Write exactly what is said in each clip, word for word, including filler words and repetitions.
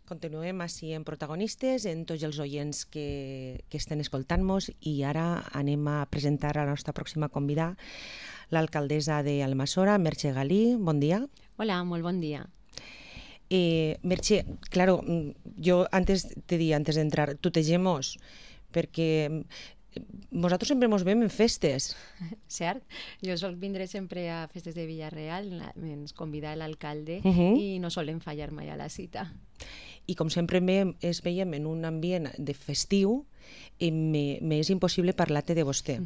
Continuem així en protagonistes, en tots els oients que, que estan escoltant-nos, i ara anem a presentar a la nostra pròxima convidada, l'alcaldessa d'Almassora, Merche Galí. Bon dia. Hola, molt bon dia. Eh, Merche, claro, yo antes te di, antes de entrar, tutegemos, perquè nosaltres sempre ens veiem en festes. Cert, jo sol vindre sempre a festes de Villarreal, ens convida l'alcalde Uh -huh. i no solen fallar mai a la cita. I com sempre es veiem en un ambient de festiu, m'és impossible parlar-te de vostè.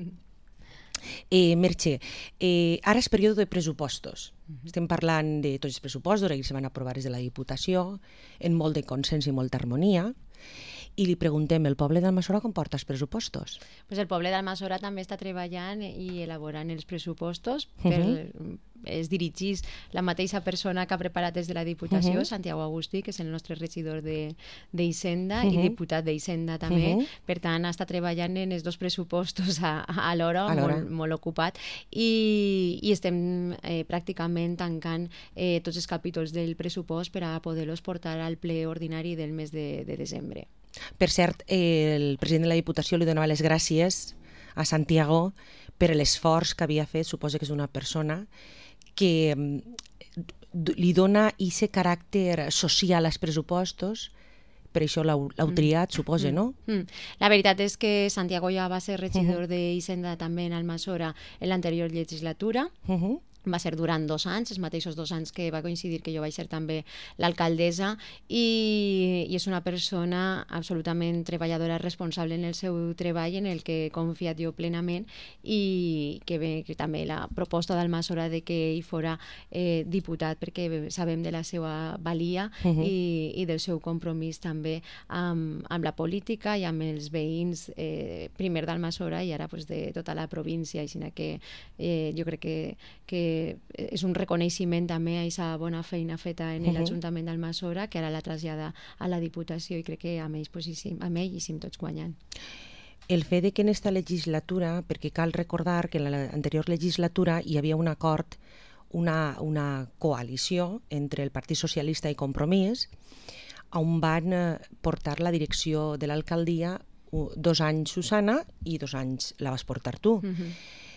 Eh, Merche, eh, ara és període de pressupostos. Uh-huh. Estem parlant de tots els pressupostos, ahir se van aprovar des de la Diputació, en molt de consens i molta harmonia, i li preguntem, el poble d'Almassora com porta els pressupostos? Pues el poble d'Almassora també està treballant i elaborant els pressupostos per uh-huh. es dirigís la mateixa persona que ha preparat des de la Diputació, uh-huh. Santiago Agustí, que és el nostre regidor d'Hisenda uh-huh. i diputat d'Hisenda també. Uh-huh. Per tant, està treballant en els dos pressupostos a, a l'hora, molt, molt ocupat, i, i estem eh, pràcticament tancant eh, tots els capítols del pressupost per a poder-los portar al ple ordinari del mes de, de desembre. Per cert, eh, el president de la Diputació li donava les gràcies a Santiago per l'esforç que havia fet. Suposa que és una persona que li dona aquest caràcter social als pressupostos, per això l'heu triat, suposa, no? La veritat és que Santiago ja va ser regidor d'Hisenda també en Almassora en l'anterior legislatura. Va ser durant dos anys, els mateixos dos anys que va coincidir que jo vaig ser també l'alcaldessa, i, i és una persona absolutament treballadora, responsable en el seu treball, en el que he confiat jo plenament, i que bé, que també la proposta d'Almassora de que ell fora eh, diputat, perquè sabem de la seva valia uh-huh. i, i del seu compromís també amb, amb la política i amb els veïns, eh, primer d'Almassora i ara pues, de tota la província, així que eh, jo crec que, que és un reconeixement també a aquesta bona feina feta en uh-huh. l'Ajuntament d'Almassora, que ara la trasllada a la Diputació, i crec que amb ells, pues, hi, amb ell hi sim tots guanyant. El fet de que en esta legislatura, perquè cal recordar que en l'anterior legislatura hi havia un acord, una, una coalició entre el Partit Socialista i Compromís, on van portar la direcció de l'alcaldia dos anys Susana i dos anys la vas portar tu. Uh-huh.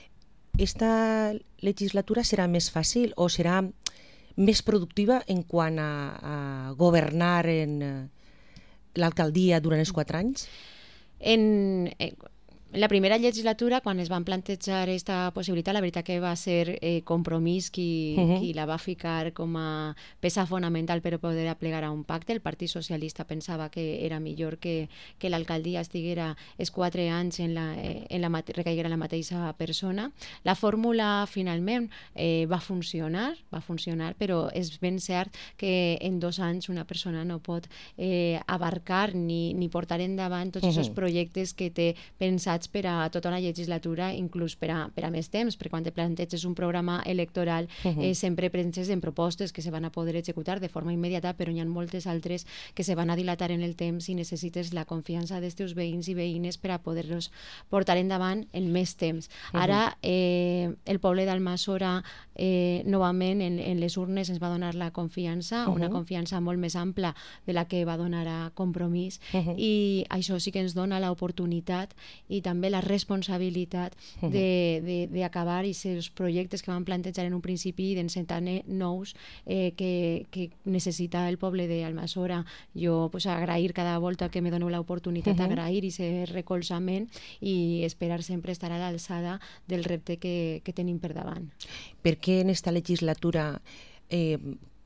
Esta legislatura serà més fàcil o serà més productiva en quant a, a governar en l'alcaldia durant els quatre anys? En... en... En la primera legislatura, quan es van plantejar aquesta possibilitat, la veritat que va ser eh, Compromís qui, uh-huh. qui la va ficar com a peça fonamental per poder aplegar a un pacte. El Partit Socialista pensava que era millor que, que l'alcaldia estiguera els quatre anys en la, en la, recaiguera en la mateixa persona. La fórmula finalment eh, va funcionar, va funcionar, però és ben cert que en dos anys una persona no pot eh, abarcar ni, ni portar endavant tots uh-huh. els projectes que té pensats per a tota una legislatura, inclús per a, per a més temps, perquè quan te planteges un programa electoral uh-huh. eh, sempre penses en propostes que se van a poder executar de forma immediata, però hi ha moltes altres que se van a dilatar en el temps i necessites la confiança dels teus veïns i veïnes per a poder-los portar endavant en més temps. Uh-huh. Ara eh, el poble d'Almassora eh, novament en, en les urnes ens va donar la confiança, uh-huh. una confiança molt més ampla de la que va donar a Compromís, uh-huh. i això sí que ens dona l'oportunitat i també la responsabilitat d'acabar aquests projectes que van plantejar en un principi i d'encetar nous eh, que, que necessita el poble d'Almassora. Jo pues, agrair cada volta que me doneu l'oportunitat, uh-huh. agrair aquest recolzament i esperar sempre estar a l'alçada del repte que, que tenim per davant. Per què en esta legislatura eh,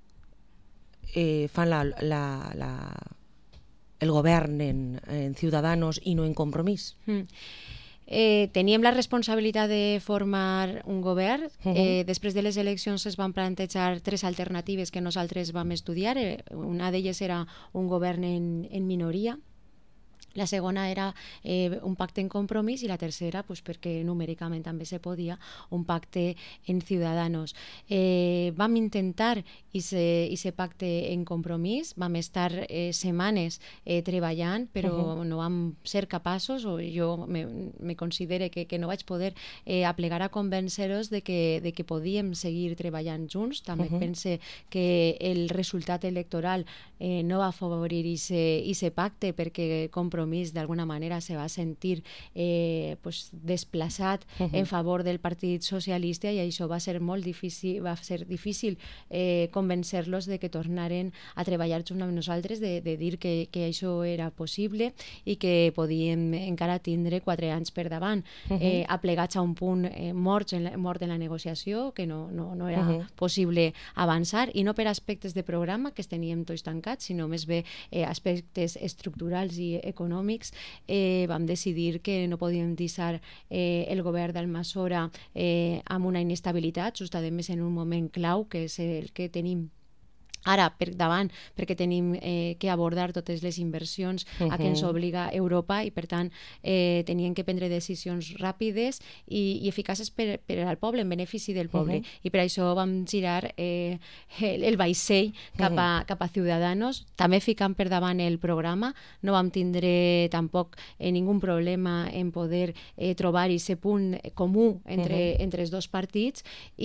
eh, fan la, la, la el govern en, en Ciudadanos i no en Compromís? Mm. Eh, teníem la responsabilitat de formar un govern. Uh-huh. eh, després de les eleccions es van plantejar tres alternatives que nosaltres vam estudiar. Eh, una d'elles era un govern en, en minoria, La segona era eh, un pacte en Compromís i la tercera, pues, perquè numèricament també se podia, un pacte en Ciudadanos. Eh, vam intentar aquest pacte en Compromís, vam estar eh, setmanes eh, treballant, però uh-huh. no vam ser capaços, o jo me, me considere que, que no vaig poder eh, aplegar a convèncer-los de que, de que podíem seguir treballant junts. També uh-huh. pense que el resultat electoral eh, no va afavorir aquest pacte, perquè Compromís d'alguna manera se va sentir eh, pues, desplaçat uh-huh. en favor del Partit Socialista, i això va ser molt difícil, va ser difícil eh, convèncer-los de que tornaren a treballar junts amb nosaltres, de, de dir que, que això era possible i que podíem encara tindre quatre anys per davant, uh-huh. eh, aplegats a un punt eh, mort, en la, mort en la negociació, que no, no, no era uh-huh. possible avançar, i no per aspectes de programa, que es teníem tots tancats, sinó més bé eh, aspectes estructurals i econòmics econòmics, eh, vam decidir que no podíem deixar eh, el govern d'Almassora eh, amb una inestabilitat, just a més en un moment clau, que és el que tenim ara per davant, perquè tenim eh, que abordar totes les inversions uh-huh. a què ens obliga Europa, i per tant eh, tenien que prendre decisions ràpides i, i eficaces per, per al poble, en benefici del poble, uh-huh. i per això vam girar eh, el, el vaixell cap a, uh-huh. cap a Ciudadanos, també ficant per davant el programa. No vam tindre tampoc eh, ningun problema en poder eh, trobar aquest punt comú entre, uh-huh. entre els dos partits,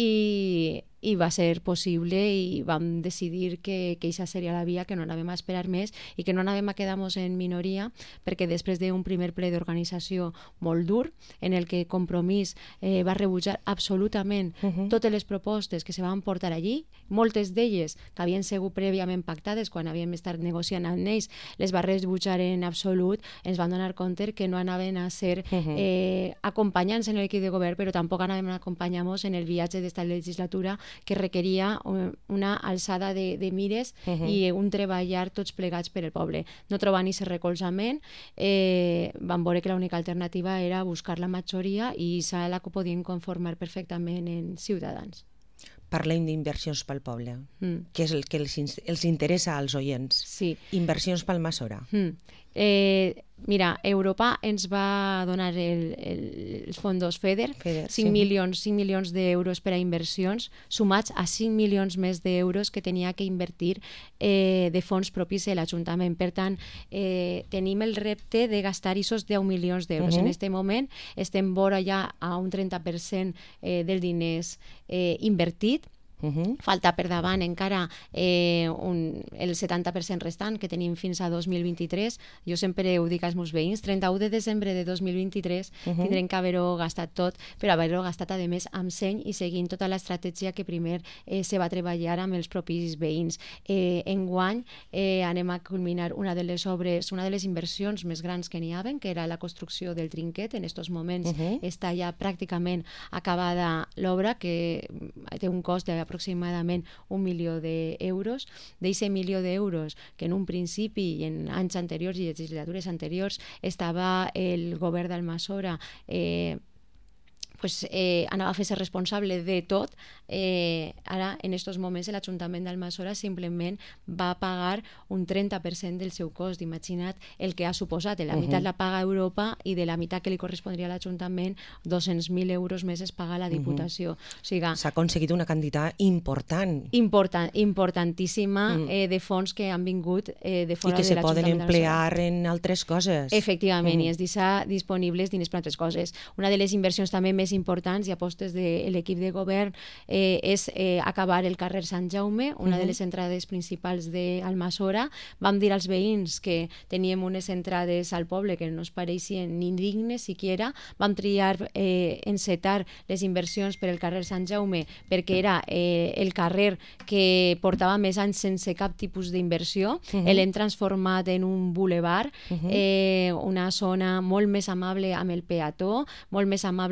i i va ser possible, i vam decidir que aquesta seria la via, que no anàvem a esperar més i que no anàvem a quedar-nos en minoria, perquè després d'un primer ple d'organització molt dur, en el que Compromís eh, va rebutjar absolutament uh-huh. totes les propostes que se van portar allí, moltes d'elles que havien sigut prèviament pactades quan havíem estat negociant amb ells, les va rebutjar en absolut. Ens van donar compte que no anaven a ser uh-huh. eh, acompanyants en l'equip de govern, però tampoc anaven a acompanyar-nos en el viatge d'esta legislatura, que requeria una alçada de, de mires uh-huh. i un treballar tots plegats per el poble. No trobant aquest recolzament, eh, vam veure que l'única alternativa era buscar la majoria, i s'ha la que podien conformar perfectament en Ciutadans. Parlem d'inversions pel poble, mm. que és el que els, els interessa als oients. Sí. Inversions pel Almassora. Mm. Eh, mira, Europa ens va donar el, el, els fondos FEDER, FEDER cinc, sí. milions, cinc milions d'euros per a inversions, sumats a cinc milions més d'euros que tenia que invertir eh, de fons propis de l'Ajuntament. Per tant, eh, tenim el repte de gastar aquests deu milions d'euros. Uh-huh. En aquest moment estem vora ja a un trenta per cent eh, dels diners eh, invertit. Uh-huh. Falta per davant encara eh, un, el setanta per cent restant, que tenim fins a dos mil vint-i-tres. Jo sempre ho dic als meus veïns, trenta-u de desembre de dos mil vint-i-tres uh-huh. tindrem que haver-ho gastat tot, però haver-ho gastat a més amb seny i seguint tota l'estratègia que primer eh, se va treballar amb els propis veïns. Eh, enguany eh, anem a culminar una de les obres, una de les inversions més grans que n'hi havia, que era la construcció del trinquet. En aquests moments uh-huh. està ja pràcticament acabada l'obra, que té un cost de aproximadament un milió d'euros. D'aquest milió d'euros, que en un principi i en anys anteriors i legislatures anteriors estava el govern d'Almassora eh, pues, eh, anava a fer-se responsable de tot, eh, ara en aquests moments l'Ajuntament d'Almassora simplement va pagar un trenta per cent del seu cost. Imagina't el que ha suposat. La uh-huh. meitat la paga Europa, i de la meitat que li correspondria a l'Ajuntament, dos-cents mil euros més es paga la Diputació. Uh-huh. O sigui, s'ha aconseguit una quantitat important. Important, importantíssima uh-huh. eh, de fons que han vingut eh, de fora de l'Ajuntament d'Almassora. I que se poden emplear en altres coses. Efectivament, uh-huh. i es deixa disponibles diners per altres coses. Una de les inversions també més importants i apostes de l'equip de govern eh, és eh, acabar el carrer Sant Jaume, una uh-huh. de les entrades principals d'Almassora. Vam dir als veïns que teníem unes entrades al poble que no es pareixien ni dignes siquiera. Vam triar eh, encetar les inversions per el carrer Sant Jaume perquè era eh, el carrer que portava més anys sense cap tipus d'inversió. Uh-huh. L'hem transformat en un boulevard, uh-huh. eh, una zona molt més amable amb el peató, molt més amable també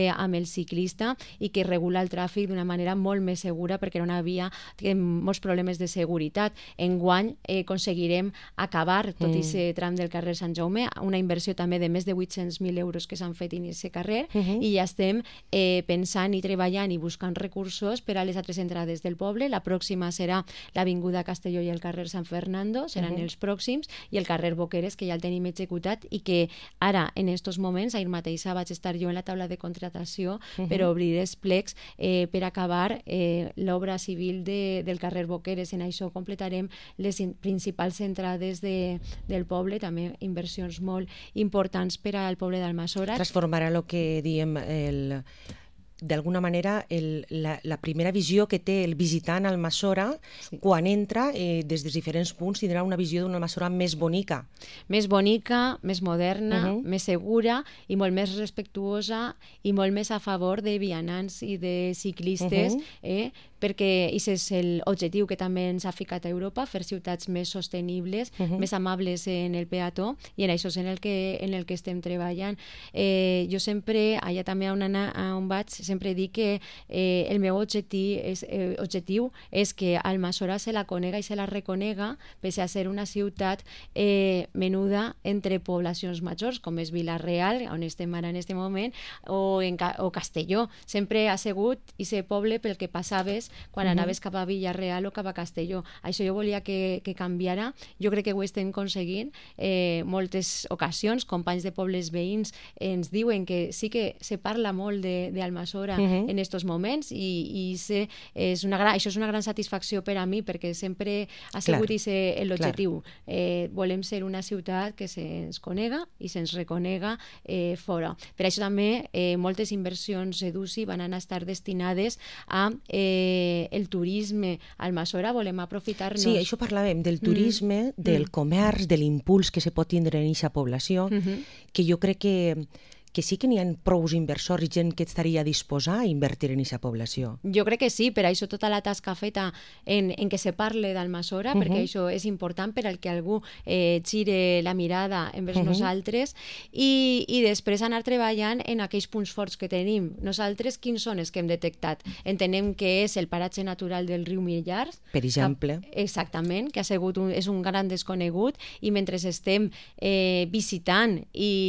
eh, amb el ciclista i que regula el tràfic d'una manera molt més segura, perquè era una via que amb molts problemes de seguretat. Enguany eh, aconseguirem acabar tot mm. aquest tram del carrer Sant Jaume, una inversió també de més de vuit-cents mil euros que s'han fet en aquest carrer, uh -huh. i ja estem eh, pensant i treballant i buscant recursos per a les altres entrades del poble. La pròxima serà l'Avinguda Castelló i el carrer Sant Fernando, seran uh -huh. els pròxims, i el carrer Boqueres, que ja el tenim executat i que ara, en estos moments, ahir mateix vaig estar jo en la taula de contratació uh -huh. per obrir els plecs eh, per acabar eh, l'obra civil de, del carrer Boqueres. En això completarem les in principals entrades de, del poble, també inversions molt importants per al poble d'Almassora. Transformarà el que diem el... d'alguna manera el, la, la primera visió que té el visitant a Almassora, sí. quan entra eh, des dels diferents punts tindrà una visió d'una Almassora més bonica. Més bonica, més moderna, uh -huh. més segura i molt més respectuosa i molt més a favor de vianants i de ciclistes, uh -huh. eh, perquè aquest és l'objectiu que també ens ha ficat a Europa, fer ciutats més sostenibles, uh -huh. més amables en el peató, i en això és en el que, en el que estem treballant. Eh, jo sempre, allà també on, anar, on vaig, sempre dic que eh, el meu objectiu és, eh, objectiu és que Almassora se la conega i se la reconega, pese a ser una ciutat eh, menuda entre poblacions majors, com és Vila-real, on estem ara en aquest moment, o, en, o Castelló. Sempre ha sigut aquest poble pel que passaves quan uh -huh. anaves cap a Vila-real o cap a Castelló. Això jo volia que, que canviara. Jo crec que ho estem aconseguint. Eh, moltes ocasions, companys de pobles veïns ens diuen que sí que se parla molt d'Almassora uh -huh. en estos moments, i, i se, és una gran, això és una gran satisfacció per a mi, perquè sempre ha sigut l'objectiu. Eh, volem ser una ciutat que se'ns conega i se'ns reconega eh, fora. Per això també eh, moltes inversions d'U C I van anar a estar destinades a eh, el turisme a Almassora. Volem aprofitar-nos... Sí, això parlàvem del turisme, mm. del comerç, de l'impuls que se pot tindre en aquesta població, mm -hmm. que jo crec que que sí que n'hi ha prous inversors i gent que estaria disposada a invertir en aquesta població. Jo crec que sí, per això tota la tasca feta en, en què se parle d'Almassora, uh -huh. perquè això és important per al que algú eh, gire la mirada envers uh -huh. nosaltres, i, i després anar treballant en aquells punts forts que tenim. Nosaltres, quins són els que hem detectat? Entenem que és el paratge natural del riu Millars. Per exemple. Que, exactament, que ha sigut un, és un gran desconegut, i mentre estem eh, visitant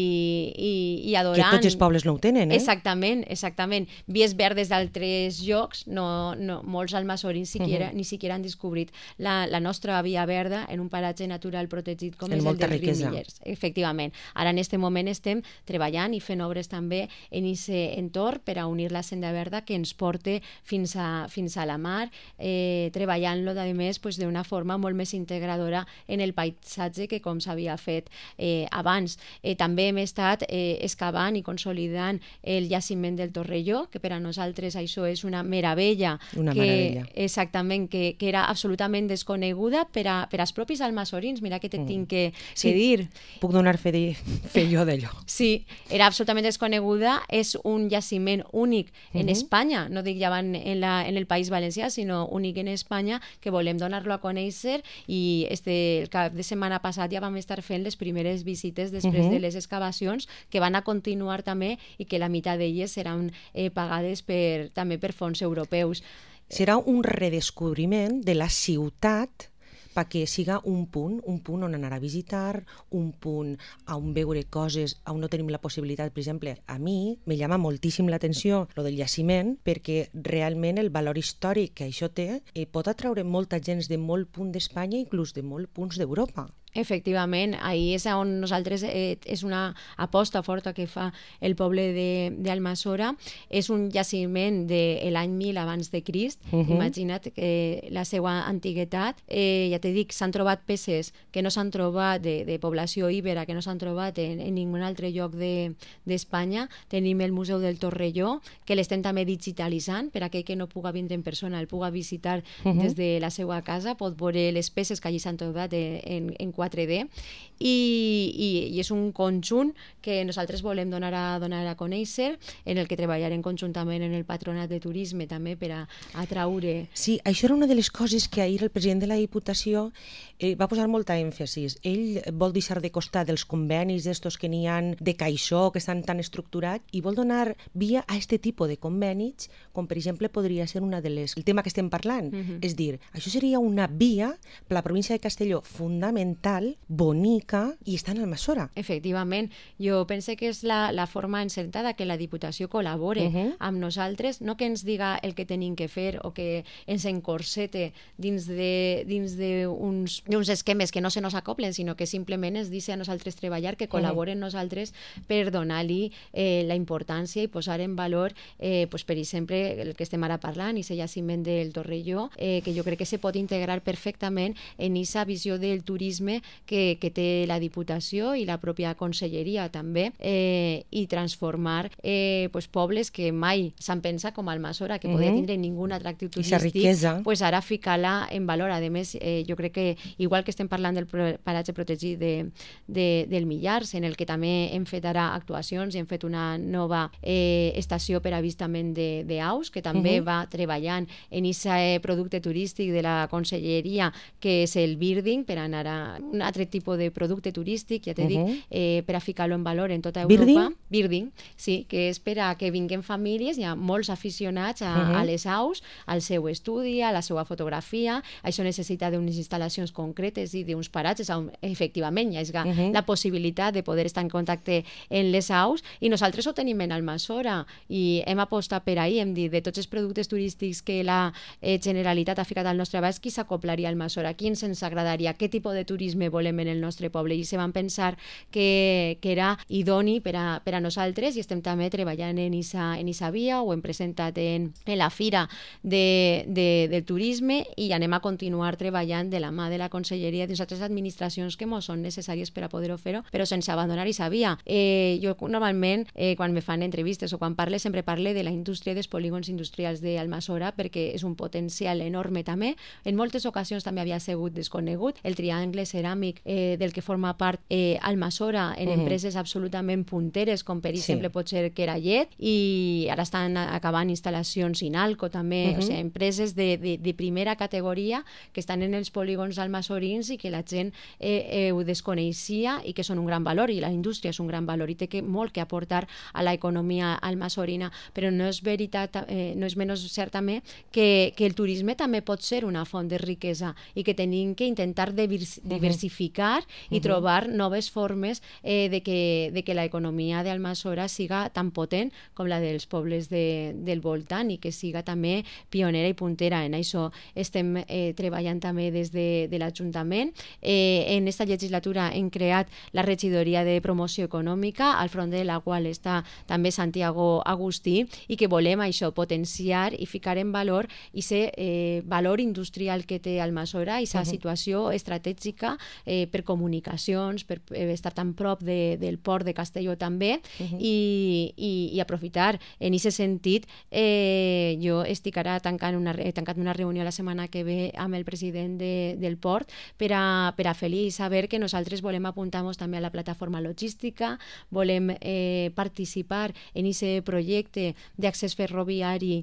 i, i, i adorant... Que tots els pobles no ho tenen, eh? Exactament, exactament. Vies verdes d'altres llocs, no, no, molts almassorins siquiera, uh -huh. ni siquiera han descobrit la, la nostra via verda en un paratge natural protegit com és el del riu Millers. Efectivament. Ara en aquest moment estem treballant i fent obres també en aquest entorn per a unir la senda verda que ens porta fins a, fins a la mar, eh, treballant-lo, a més, pues, d'una forma molt més integradora en el paisatge que com s'havia fet eh, abans. Eh, també hem estat eh, excavant i consolidant el jaciment del Torrelló, que per a nosaltres això és una meravella. Una que, meravella. Exactament, que, que era absolutament desconeguda per, a, per als propis almassorins. Mira que te mm. tinc que, sí, que dir. Puc donar fe, de, fe jo d'allò. Sí, era absolutament desconeguda. És un jaciment únic en uh -huh. Espanya, no dic ja en, la, en el País Valencià, sinó únic en Espanya, que volem donar-lo a conèixer, i este, el cap de setmana passat ja vam estar fent les primeres visites després uh -huh. de les excavacions, que van a continuar també, i que la meitat d'elles seran eh, pagades per, també per fons europeus. Serà un redescobriment de la ciutat perquè siga un punt, un punt on anar a visitar, un punt on veure coses, on no tenim la possibilitat. Per exemple, a mi me llama moltíssim l'atenció lo del jaciment, perquè realment el valor històric que això té eh, pot atraure molta gent de molt punt d'Espanya, inclús de molt punts d'Europa. Efectivament, ahí és on nosaltres, eh, és una aposta forta que fa el poble d'Almassora. És un jaciment de l'any mil abans de Crist. Uh -huh. Imagina't eh, la seva antiguitat. Eh, ja t'he dit, s'han trobat peces que no s'han trobat de, de població íbera, que no s'han trobat en, en ningun altre lloc d'Espanya. De, Tenim el Museu del Torrelló, que l'estem també digitalitzant, per aquell que no puga vindre en persona, el puga visitar uh -huh. des de la seva casa, pot veure les peces que allí s'han trobat en, en, en quatre quatre D, i, i, i és un conjunt que nosaltres volem donar a, donar a conèixer, en el que treballarem conjuntament en el Patronat de Turisme també per a atraure... Sí, això era una de les coses que ahir el president de la Diputació eh, va posar molta èmfasis. Ell vol deixar de costar dels convenis estos que n'hi ha de caixó, que estan tan estructurats, i vol donar via a aquest tipus de convenis, com per exemple podria ser una de les... el tema que estem parlant. Uh-huh. És dir, això seria una via per la província de Castelló fundamental, bonica, i està en Almassora. Efectivament. Jo pense que és la, la forma encertada que la Diputació col·labore uh-huh. amb nosaltres, no que ens diga el que tenim que fer o que ens encorsete dins de, dins d'uns, d'uns esquemes que no se nos acoplen, sinó que simplement ens dice a nosaltres treballar, que col·laboren uh-huh. nosaltres per donar-li eh, la importància i posar en valor, eh, pues, per exemple, el que estem ara parlant, i el jaciment del Torrelló, eh, que jo crec que se pot integrar perfectament en aquesta visió del turisme que, que té la Diputació i la pròpia Conselleria també, eh, i transformar eh, pues, pobles que mai s'han pensat com Almassora, que uh-huh. podia tindre ningun atractiu turístic, pues ara ficar-la en valor. A més, eh, jo crec que, igual que estem parlant del paratge protegit de, de, del Millars, en el que també hem fet ara actuacions i hem fet una nova eh, estació per avistament d'aus, que també uh-huh. va treballant en aquest producte turístic de la Conselleria, que és el birding, per anar a un altre tipus de producte turístic, ja te uh-huh. dic, eh, per a ficar-lo en valor en tota Europa. Birding? Birding, sí, que és per a que vinguin famílies, hi ha molts aficionats a, uh-huh. a les aus, al seu estudi, a la seva fotografia. Això necessita d'unes instal·lacions concretes i d'uns paratges on efectivament hi ha uh-huh. la possibilitat de poder estar en contacte amb les aus, i nosaltres ho tenim en Almassora i hem apostat per ahir, hem dit, de tots els productes turístics que la eh, Generalitat ha ficat al nostre abast, qui s'acoplaria a Almassora, quin ens agradaria, què tipus de turisme volem en el nostre poble, i se van pensar que, que era idoni per a, per a nosaltres, i estem també treballant en esa, en esa via, ho hem presentat en, en la Fira de, de, del Turisme, i anem a continuar treballant de la mà de la Conselleria i de les altres administracions que mos són necessàries per a poder-ho fer-ho, però sense abandonar esa via. Eh, jo normalment, eh, quan me fan entrevistes o quan parle, sempre parle de la indústria dels polígons industrials d'Almassora, perquè és un potencial enorme també. En moltes ocasions també havia sigut desconegut el triangle ceràmic eh, del que forma part eh, Almassora en uh-huh. empreses absolutament punteres, com per exemple sí. pot ser Querallet, i ara estan acabant instal·lacions Inalco també, uh-huh. o sigui, empreses de, de, de primera categoria que estan en els polígons almassorins i que la gent eh, eh, ho desconeixia i que són un gran valor, i la indústria és un gran valor i té que, molt que aportar a l'economia almassorina, però no és veritat, eh, no és menys cert també que, que el turisme també pot ser una font de riquesa i que tenim que intentar diversificar uh-huh. i trobar noves formes eh, de que, de que l'economia d'Almassora siga tan potent com la dels pobles de, del voltant, i que siga també pionera i puntera. En això estem eh, treballant també des de, de l'Ajuntament. Eh, en aquesta legislatura hem creat la regidoria de promoció econòmica, al front de la qual està també Santiago Agustí, i que volem això potenciar i ficar en valor i ser eh, valor industrial que té Almassora, i sa uh-huh. situació estratègica eh, per comunicacions, per eh, estar tan prop de, del port de Castelló també, uh-huh. i, i, i aprofitar. En aquest sentit, eh, jo estic ara tancant una, he tancat una reunió la setmana que ve amb el president de, del port per a, per a fer-li saber que nosaltres volem apuntar-nos també a la plataforma logística, volem eh, participar en aquest projecte d'accés ferroviari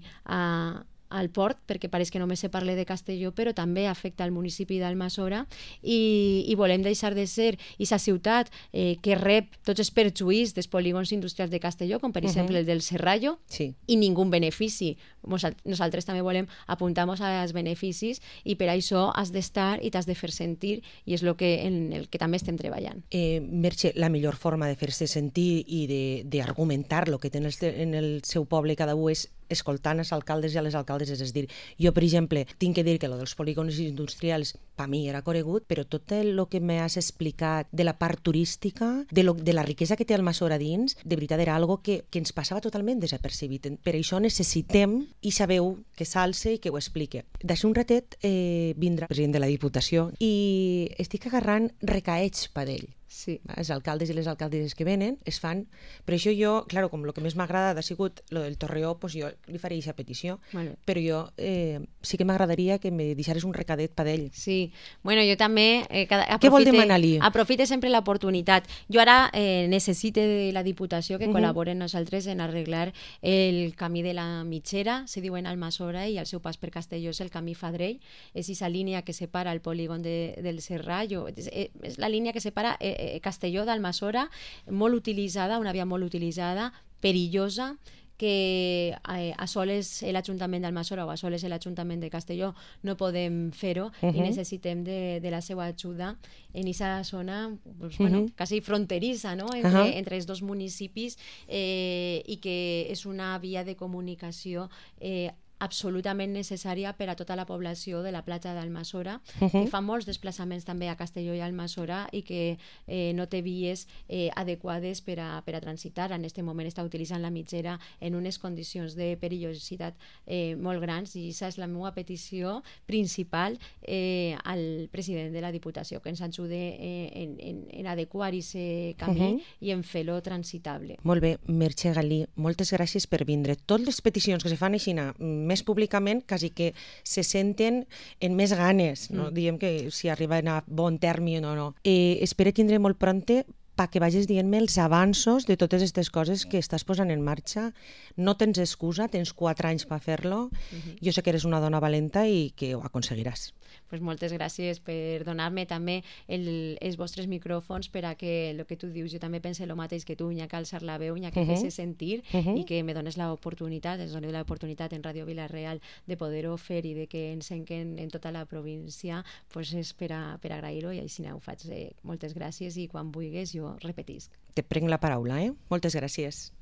a al port, perquè pareix que només se parla de Castelló, però també afecta al municipi d'Almassora, i, i volem deixar de ser aquesta ciutat eh, que rep tots els perjuís dels polígons industrials de Castelló, com per uh-huh. exemple el del Serrallo, sí. i ningú benefici. Nosaltres també volem apuntar-nos als beneficis, i per això has d'estar i t'has de fer sentir, i és el que, en el que també estem treballant. Eh, Merche, la millor forma de fer-se sentir i d'argumentar el que té en el, en el seu poble cada un és escoltant els alcaldes i a les alcaldes. És a dir, jo, per exemple, tinc que dir que lo dels polígons industrials per mi era conegut, però tot el que m'has explicat de la part turística, de, lo, de la riquesa que té Almassora dins, de veritat era algo que, que ens passava totalment desapercebit. Per això necessitem, i sabeu, que s'alce i que ho explique. D'així un ratet eh, vindrà el president de la Diputació i estic agarrant recaets per ell. Sí. Els alcaldes i les alcaldesses que venen es fan... Per això jo, clar, com el que més m'ha agradat ha sigut lo del Torreó, pues jo li faré aquesta petició, però jo eh, sí que m'agradaria que me deixares un recadet per ell. Sí, bueno, jo també... Eh, cada, aprofite, Què vol demanar-li? Aprofite sempre l'oportunitat. Jo ara eh, necessite de la Diputació que uh -huh. col·laboren nosaltres en arreglar el camí de la Mitgera, se diu en Almassora, i el seu pas per Castelló és el camí Fadrell, és aquesta línia que separa el polígon de, del Serrallo, és, és la línia que separa eh, Castelló d'Almassora, molt utilitzada, una via molt utilitzada, perillosa, que eh, a soles l'Ajuntament d'Almassora o a soles l'Ajuntament de Castelló no podem fer-ho uh -huh. i necessitem de, de la seva ajuda en aquesta zona pues, bueno, uh -huh. quasi fronterissa, no? entre, uh -huh. entre els dos municipis eh, i que és una via de comunicació eh, absolutament necessària per a tota la població de la platja d'Almassora, uh -huh. que fa molts desplaçaments també a Castelló i Almassora i que eh, no té vies eh, adequades per a, per a transitar. En aquest moment està utilitzant la mitgera en unes condicions de perillositat eh, molt grans, i aquesta és la meva petició principal eh, al president de la Diputació, que ens ajude eh, en, en, en adequar aquest camí uh -huh. i en fer-lo transitable. Molt bé, Merche Galí, moltes gràcies per vindre. Totes les peticions que se fan així més públicament, quasi que se senten en més ganes, no? Mm. Diem que si arriben a bon terme o no. no. Eh, espero tindre molt pronte perquè vagis dient-me els avanços de totes aquestes coses que estàs posant en marxa. No tens excusa, tens quatre anys per fer-lo. Mm-hmm. Jo sé que eres una dona valenta i que ho aconseguiràs. Pues moltes gràcies per donar-me també el, els vostres micròfons per a que el que tu dius, jo també pense el mateix que tu, n'hi ha que alçar la veu, n'hi ha que uh -huh. fer-se sentir uh -huh. i que me dones l'oportunitat, ens dones l'oportunitat en Ràdio Vila-real de poder-ho fer i de que ens enquen en tota la província, pues és per, a, per agrair-ho, i així ho faig. Eh, moltes gràcies i quan vulguis jo repetisc. Te prenc la paraula, eh? Moltes gràcies.